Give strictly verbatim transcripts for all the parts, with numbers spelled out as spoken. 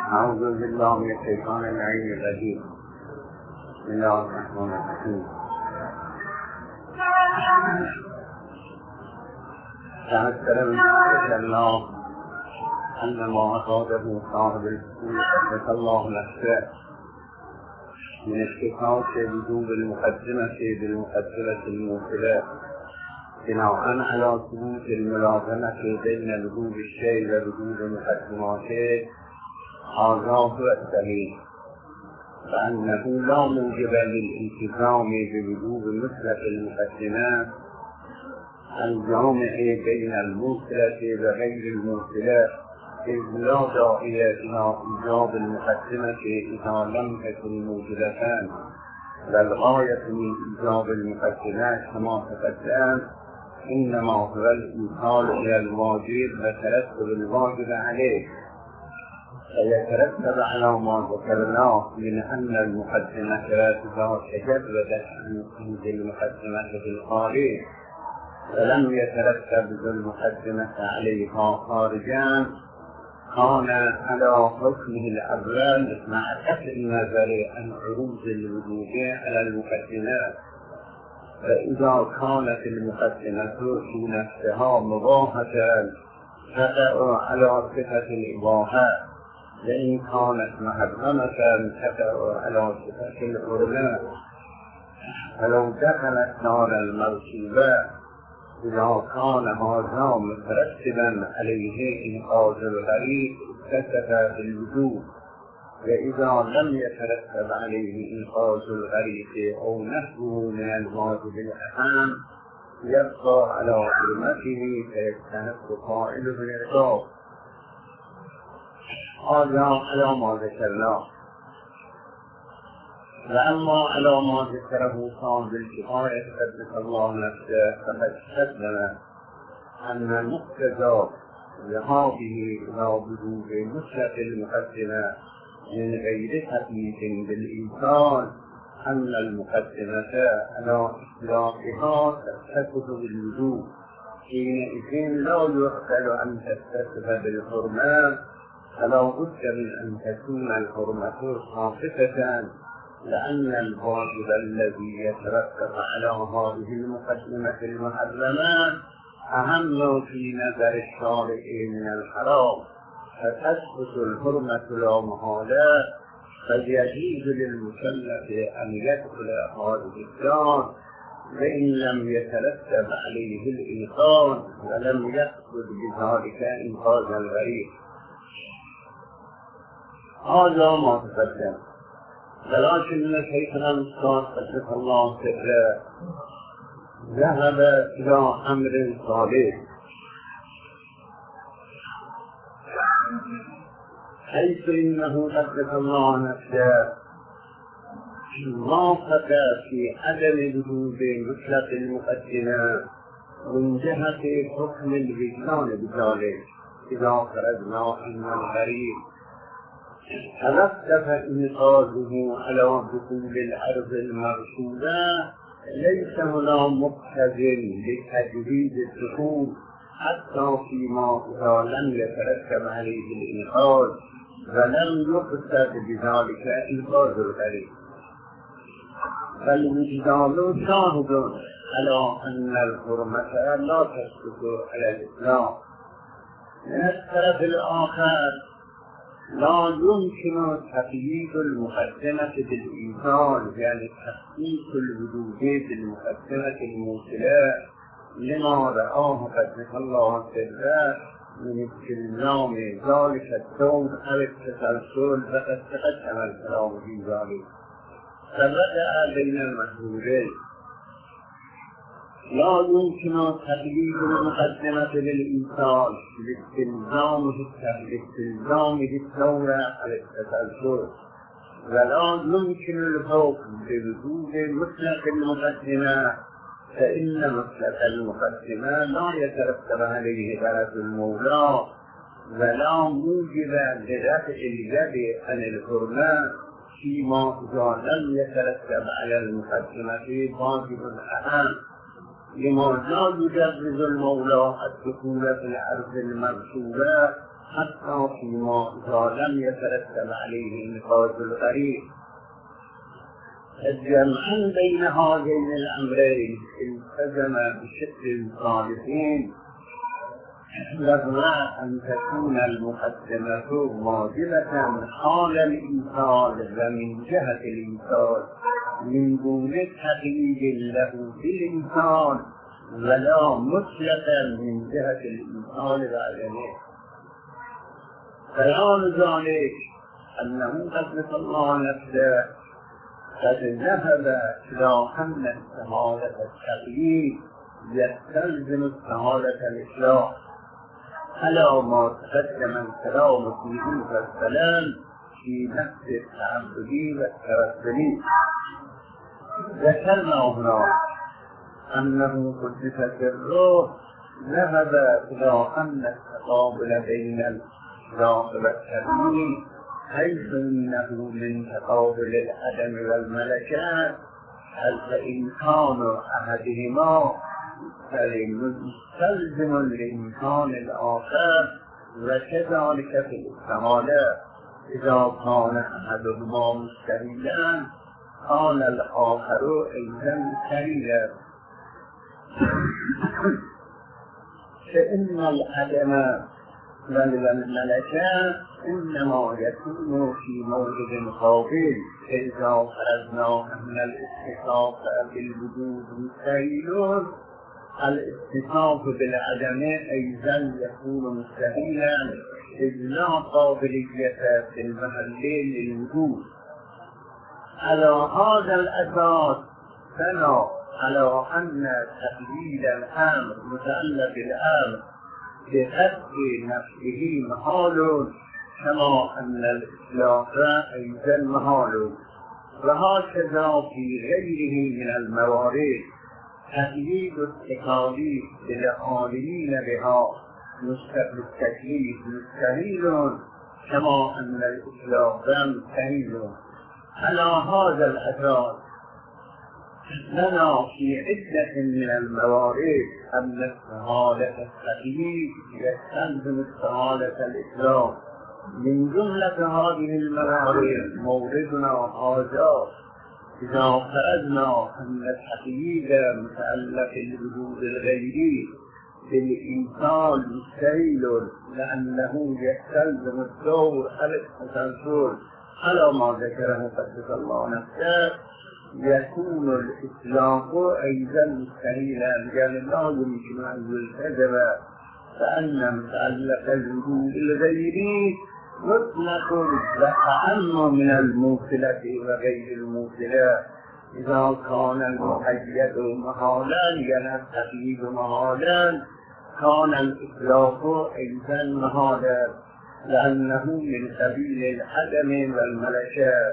أعوذ بالله من الشيطان اللعين الرجيم. بسم الله الرحمن الرحيم. تذكر الله أن ما أصابه صاحب الفصول قدس الله نفسه من اشتقاق وجوب المقدمة بالمقدمة الموصلة بناء على ثبوت الملازمة بين وجوب الشيء ووجوب مقدماته، هذا هو الدليل، فأنه لا موجب للالتزام بوجوب مطلق المقدمات الجامع بين الموصلة وغير الموصلة، إذ لا داعي إلى إيجاب المقدمة إذا لم تكن موجودتان، والغاية من إيجاب المقدمات كما تقدم إنما هو الإيصال إلى الواجب وترتب الواجب عليه، فيترتب على ما ذكرناه من أن المقدمة لا تجردت عن وجود المقدمة بالخارج، ولم يترتب المقدمة عليها خارجا، كان على حكمه الأول مع قطع النظر عن عروض الوجود على المقدمات. فإذا كانت المقدمة في نفسها مباحة تقع على صفة الإباحة، وإن كانت محرمة تقع على صفة الحرمة. فلو دخلت نار المركوبة إذا كان هذا مترتبا عليه إنقاذ الغريق اكتسب بالوجوب، وإذا لم يترتب عليه إنقاذ الغريق أو نحوه من الواجب الأهم يبقى على حرمته فيستحق قائله العقاب. هذا على ما ذكرناه. وأما على ما ذكره صاحب الكفاية قدس الله نفسه فقد تقدم أن مقتضى ذهابه إلى وجوب مطلق المقدمة من غير تقييد بالإنسان أن المقدمة على إطلاقها تثبت بالوجوب، حينئذ لا يعقل أن تتصف بالحرمة، فلا بد من أن تكون الحرمة خاصة، لأن الواجب الذي يترتب على هذه المقدمة المحرمات أهم في نظر الشارع من الحرام، فتثبت الحرمة لا محالة، فيجوز للمكلف أن يدخل هذه الدار وإن لم يترتب عليه الإنقاذ ولم يقصد بذلك إنقاذ الغريق. هذا ما تقدم. ولكن شيخنا المختار قدس الله سره ذهب إلى أمر صالح، حيث إنه قدس الله نفسه وافق في عدم وجود مطلق المقدمة من جهة حكم الوجدان بذلك، إذا فرضنا أن الغريب ترتب إنقاذه على دخول الأرض المرصودة، ليس هنا مقتضٍ لتجويز الدخول حتى فيما إذا لم يترتب عليه الإنقاذ ولم يقصد بذلك إنقاذ الغريب. فالوجدان شاهد على أن الحرمة لا تثبت على الإسلام. من الطرف الآخر لا يمكن تقييد المقدمة بالإنسان، يعني تحقيق الوجود بالمقدمة الموصلة لما رآه قدس الله سره من استلزام ذلك الدور أو التسلسل، فقد تقدم الكلام في ذلك. فبدأ بين المحظورين. لا يمكن تقييد المقدمة للإنسان باستلزامه الدورة على التسلسل، ولا يمكن الحكم بوجود مطلق المقدمة، فإن مطلق المقدمة لا يترتب عليه غرض المولى ولا موجب لرفع اليد عن الحرمة، فيما إذا لم يترتب على المقدمة واجب أهم، لما لا يجوز المولى الدخول في الأرض المرصودة حتى فيما إذا لم يترتب عليه نفاذ الغريب. الجمع بين هذين الأمرين التزم بشكل صالحين لازم أن تكون المقدمة واجبة حال الإنسان ومن جهة الإنسان من دون تقييد له بالإنسان ولا مطلقا من جهة الإنسان بعينه. بيان ذلك أنه قد الله نفسه قد ذهب إلى أن استعادة التقييد يستلزم استعادة الإصلاح على ما تقدم الكلام فيه والسلام في نفس التعبدي والتوسلي. ذكرنا هنا أنه قدست الروح ذهب إلى أن التقابل بين الإصلاح والتقييد حيث إنه من تقابل العدم والملكات فإمكان أحدهما فليستلزم الإمكان الآخر وكذلك في الاستعادة إذا كان أحدهما مستهيلا كان الآخر أيضا مستهيلا. فإن العدم والملكات إنما يكون في موجد قابل إذا فرضنا أن الاتصاف بالوجود مستحيل الاتصاف بالعدم أيضا يكون مستحيلا إذ لا قابلية في المحل للوجود. على هذا الأساس بنى على أن تقليد الأمر متعلق بالأمر بحق نفسه محال كما أن الإصلاح أيضا محال. وهكذا في غيره من الموارد تقليد التكاليف للعاملين بها بالتكليف مستحيل كما أن الإصلاح مستحيل. على هذا الأساس لنا في عدة من الموارد أن استعادة التقييد يستلزم استعادة الإسلام. من جملة هذه الموارد موردنا هذا إذا فرضنا أن التقييد متعلق بالوجود الغيري بالإنسان مستحيل لأنه يستلزم الدور التسلسل على ما ذكره قدس الله نفسه يكون الإطلاق أيضا مستحيلا يعني لا يمكن أن يلتزم فأن متعلق الوجود الغيري مطلق وأعم من الموصلة وغير الموصلة. إذا كان المقيد محالا يعني التقييد محالا كان الإطلاق أيضا محالا لأنه من سبيل العدم والملكات.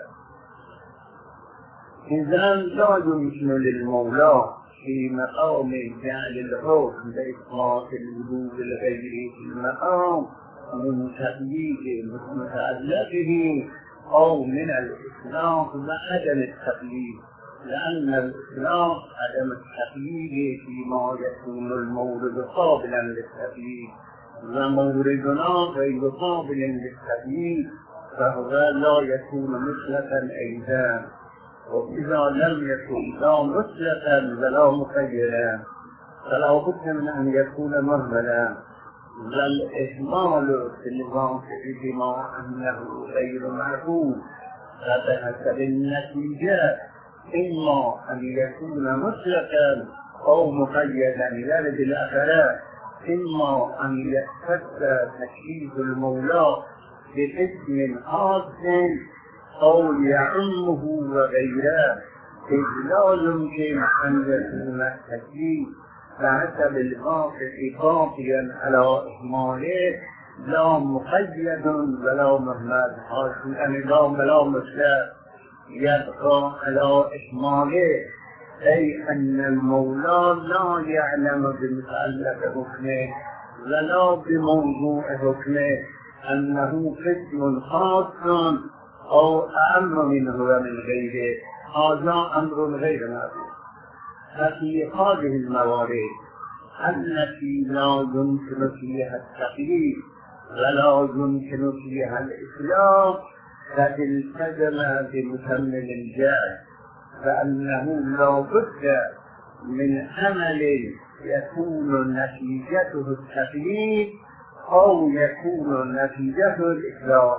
إذا لا يمكن للمولى في مقام جعل الحكم بإطلاق الوجود الغيري في المقام من تقييد متعلقه أو من الإطلاق وعدم التقييد لأن الإطلاق عدم التقييد فيما يكون المورد قابلا للتقييد وموردنا غير قابل للتقييد فهو لا يكون مطلقا أيضا. وإذا لم يكن لا مطلقا ولا مقيدا فلا بد من أن يكون مهملا. والإهمال في الواقع بما أنه غير معقول فبحسب النتيجة إما أن يكون مطلقا أو مقيدا لذلك الأخلاق إما أن يختص تكليف المولى باسم خاص أو يعمه وغيره إذ لا يمكن أن يكون التكليف فحسب الواقع باقيا على إهماله لا مقيد ولا مهمل يعني لا ولا مطلق يبقى على إهماله أي أن المولى لا يعلم بمتعلق حكمه ولا بموضوع حكمه أنه قسم خاص أو أعم منه ومن غيره. هذا أمر غير معقول. ففي هذه الموارد التي لا يمكن فيها التقييد ولا يمكن فيها الإسلام قد التزم بمكمل الجهل، فأنه لا بد من عمل يكون نتيجته التقليد أو يكون نتيجته الإخلاص.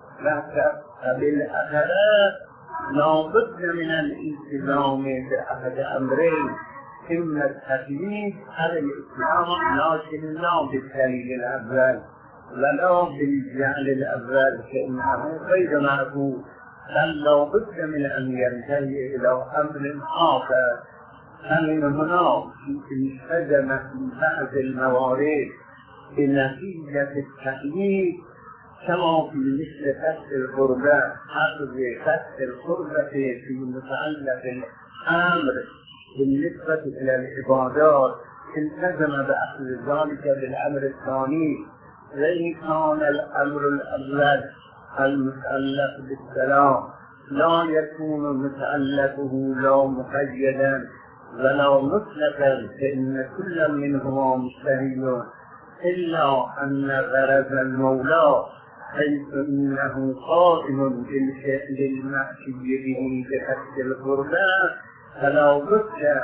فبالأخلاق لا بد من الالتزام بأحد أمرين، إما التقليد على الإسلام لكن لا بالدليل الأول ولا بالجعل الأول، فإنه غير معقول، بل لا بد من أن ينتهي إلى أمر آخر. فمن هنا التزم في بعض الموارد بنتيجة التقليد كما في مثل فتح القربة، حفظ فتح القربة في متعلق الأمر بالنسبة إلى العبادات التزم بأخذ ذلك بالأمر الثاني، وإن كان الأمر الأول المتعلق بالسلام لا يكون متعلقه لا مقيدا ولا مطلقا، فإن كل منهما مستهين، إلا أن غرض المولى حيث إنه قائم بالفعل المأتي به بفتح القربى فلا بد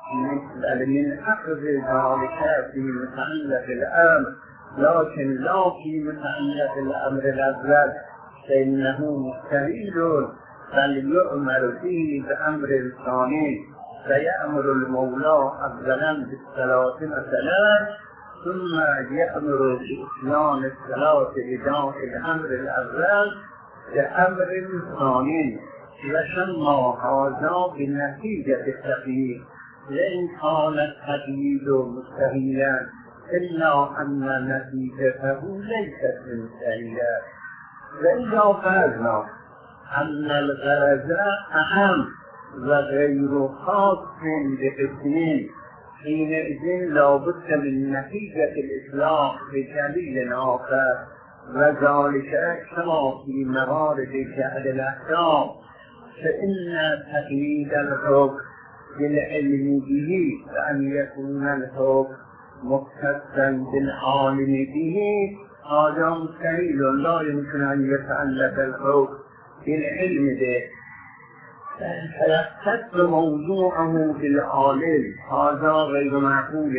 من أخذ ذلك في متعلق الأمر، لكن لا في متعلق الأمر الأول، فإنه مستهين، بل يؤمر فيه بأمر ثاني، فيأمر المولى أولا بالصلاة مثلا، ثم يأمر بإتيان الصلاة بداء الأمر الأول بأمر ثاني، وسمى هذا بنتيجة التقييد، لأن كان التقييد مستهيلا إلا أن نتيجته ليست مستهيلا. وإذا فرضنا أن الغرض أهم وغير خاص بقسمين، حينئذ لا بد من نتيجة الإسلام بدليل آخر، وذلك كما في موارد جعل الأحكام، فإن تقييد الحكم بالعلم به، فأن يكون الحكم مختصا بالعالم به، هذا مستحيل، لا يمكن أن يتعلق الحكم بالعلم به فيختص موضوعه بالعالم، هذا غير معقول.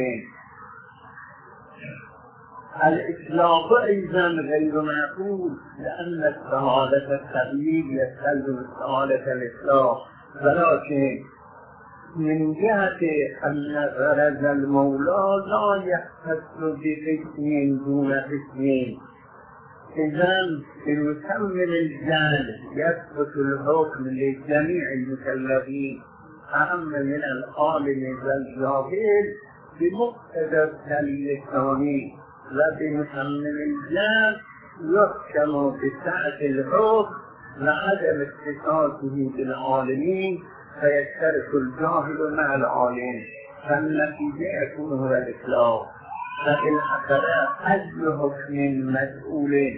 الإطلاق أيضا غير معقول، لأن استعادة التغيير يستلزم استعادة الإطلاق، ولكن من جهة أن غرض المولى لا يختص بقسم دون قسم، إذن بمكمل الجهل يثبت الحكم لجميع المكلفين أهم من العالم والجاهل بمقتضى الدليل الثاني، وبمكمل الجهل يحكم بسعة الحكم وعدم اختصاصه بالعالمين، فيشترك الجاهل مع العالم، فالنتيجة يكون هو الإسلام. فالأخلاق أجل حكم مسؤول،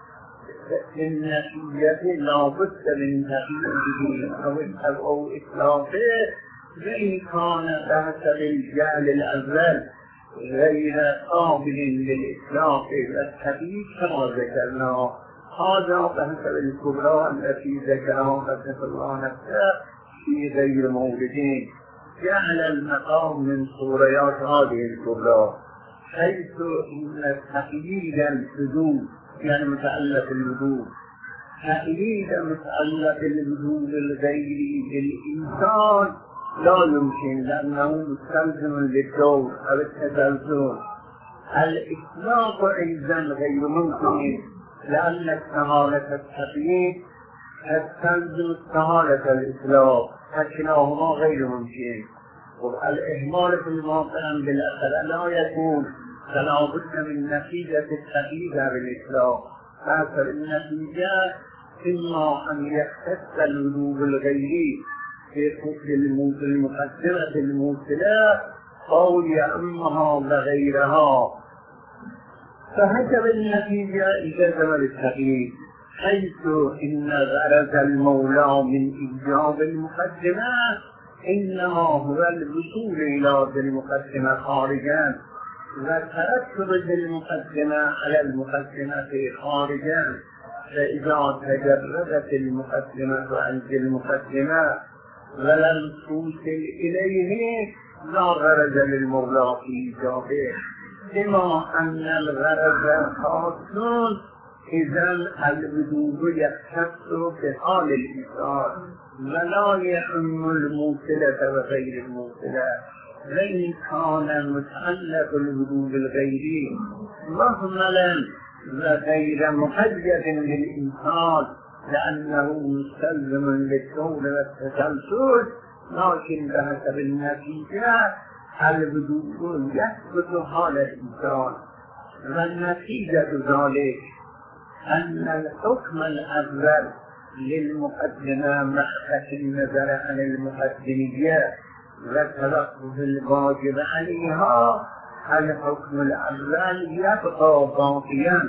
النتيجة لا بد من تقييده أو إطلاقه، وإن كان بحسب الجهل الأول غير قابل للإطلاق والتقييد كما ذكرنا. هذا بحسب الكبرى التي ذكرها قدس الله نفسه في غير موردين، جعل المقام من صوريات هذه الكبرى، حيث إن تقييد الحدود يعني متعلق الوجود، تقييد متعلق الوجود الغيري بالإنسان لا يمكن، لأنه مستلزم للدور أو التسلسل. الإطلاق أيضا غير ممكن، لأن استعارة التقييد تستلزم استعارة الإطلاق، فكلاهما غير ممكن. والإهمال في الموقع بالأثر لا يكون، فلا بد من نتيجة التقييد بالإطلاق، فأثر النتيجة إما أن يختص الوجوب الغيري في المقدمة الموصلة أو يأمها وغيرها، فهكذا النتيجة التزم بالتقييد، حيث إن غرض المولى من إيجاب المقدمة إنما هو الوصول إلى المقدمة خارجا، وترتب المقدمة على المقدمة خارجا، فإذا تجردت المقدمة عن المقدمة ولم توصل إليه لا غرض للمولى في إيجابه، بما أن الغرض خاص إذا الوجود يختص بحال الإنسان ولا يعم الموصلة وغير الموصلة، وإن كان متعلق الوجود الغيري مهملا وغير محجب للإنسان لأنه مستلزم للكون والتسلسل، لكن بحسب النتيجة الوجود يثبت حال الإنسان، والنتيجة ذلك أن الحكم الأول للمقدمة مخفة النظر عن المقدمية وتوقف الواجب عليها، الحكم الأول يبقى باقيا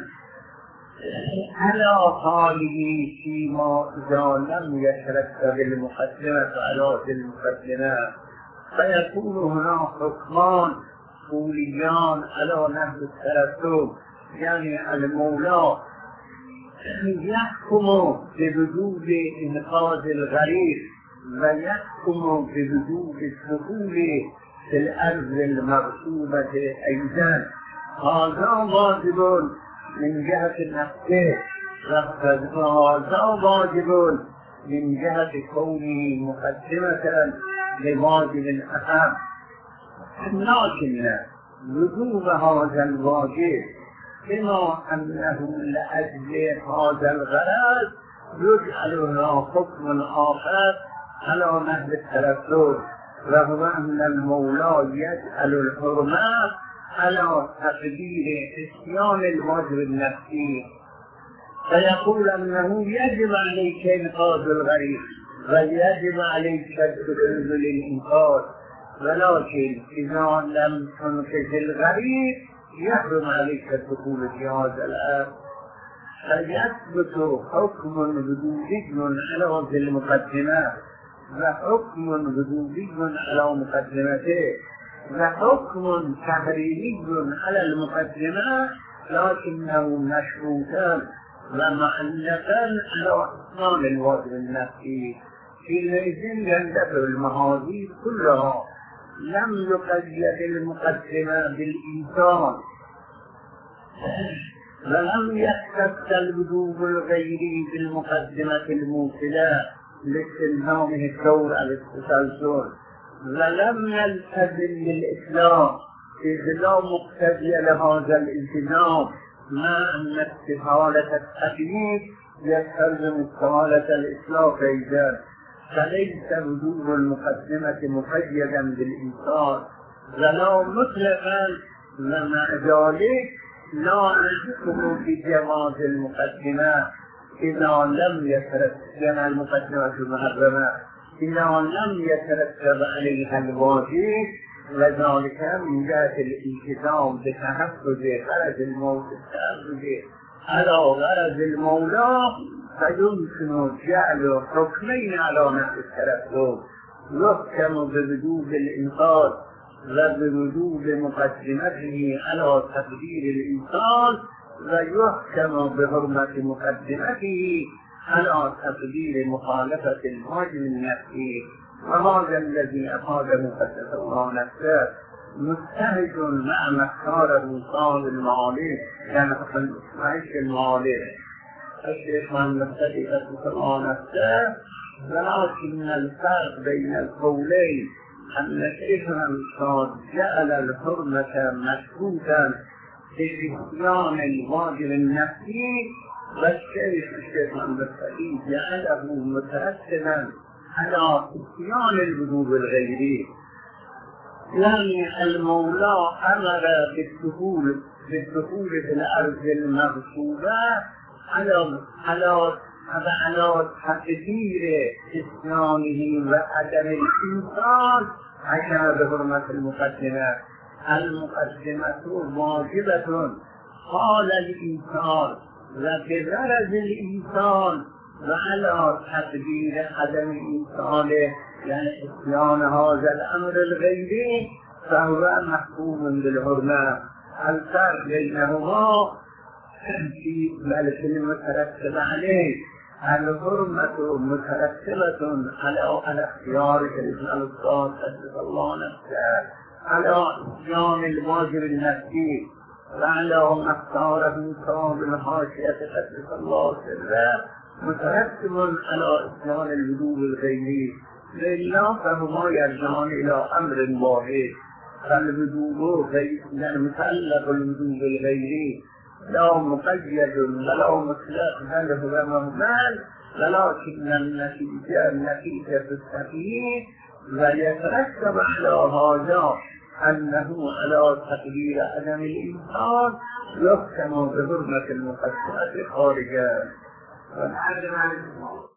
على حاله فيما إذا لم يترتب المقدمة على المقدمة، فيكون هنا حكمان طوليان على نحو الترتب، يعني المولى يحكم بوجود انقاذ الغريب ويحكم بوجود الدخول في الأرض المغصوبة أيضا، هذا واجب من جهة نفسه وهذا واجب من جهة كونه مقدمة لواجب أهم، لكن وجوب هذا الواجب بما أنه لأجل هذا الغرض يجعل له حكم آخر على نحو الترتب، وهو أن المولى يجعل الحرمة على تقدير عصيان الواجب النفسي، فيقول أنه يجب عليك إنقاذ الغريب ويجب عليك الدخول للإنقاذ، ولكن إذا لم تنقذ الغريب يحرم عليك الدخول في هذا الأرض، فيثبت حكم وجودي على ذي المقدمة وحكم وجودي على مقدمته وحكم تحريمي على المقدمة، لكنه مشروطا ومعلقا على أصنام الواجب النفسي، حينئذ يندفع المحاذير كلها، لم يقيد المقدمة بالإنسان ولم يختص الوجوب الغيري بالمقدمة الموصلة لاستلزامه الدور على التسلسل، ولم يلتزم بالإسلام إذ لا مقتضي لهذا الالتزام، مع أن استحالة التكليف يستلزم استحالة الإصلاح أيضا، فليس وجوب المقدمة مقيدا بالإنسان ولا مطلقا، ومع ذلك لا نحكم بجواز المقدمة إذا لم يترتب المقدمة المحرمة إذا لم يترتب عليها الواجب، وذلك من جهة الالتزام بتحفظ غرض الموت التأخذ على غرض المولى، فيمكن جعل حكمين على نحو الترتب، يحكم بوجوب الإنقاذ وبوجوب مقدمته على تقدير الإنسان، ويحكم بحرمة مقدمته على تقدير مخالفة الواجب النفسي، وهذا الذي أفاد مقدس الله نفسه مجتهد مع مختار صاحب المعالي، يعني أصلا معيش المعالي الشيخ محمد مقتدي قدس الله نفسه، ولكن الفرق بين القولين أن الشيخ محمد جعل الحرمة مشروطا بإتيان الواجب النفسي، والشيخ الشيخ محمد مقتدي جعله مترتبا على إتيان الوجوب الغيري، يعني المولى أمر بالدخول بالدخول في الأرض المغصوبة على على على تقدير إسلامه وعدم الإنسان عشان بحرمة المقدمة. المقدمة واجبة قال الإنسان وبغرض الإنسان وعلى تقدير عدم إنسانه، يعني إتيان هذا الأمر الغيبي، فهو محكوم بالحرمة. الفرق بينهما في ملك المترتب عليه. الحرمة مترتبة على على اختيار سيدنا الأستاذ قدس الله نفسه، على إتيان الواجب النفسي، وعلى ما اختاره صاحب الحاشية قدس الله سره، مترتب على إتيان الوجوب الغيري. لله فهما يرجعان إلى أمر واحد، فالوجوب يعني متعلق بالوجوب الغيري لا مقيد ولا مطلق، بل هو مهمل، ولكن النتيجة النتيجة الصحيح، ويترتب على هذا أنه على تقدير عدم الإنسان يحكم بحرمة المقدسات خارجا.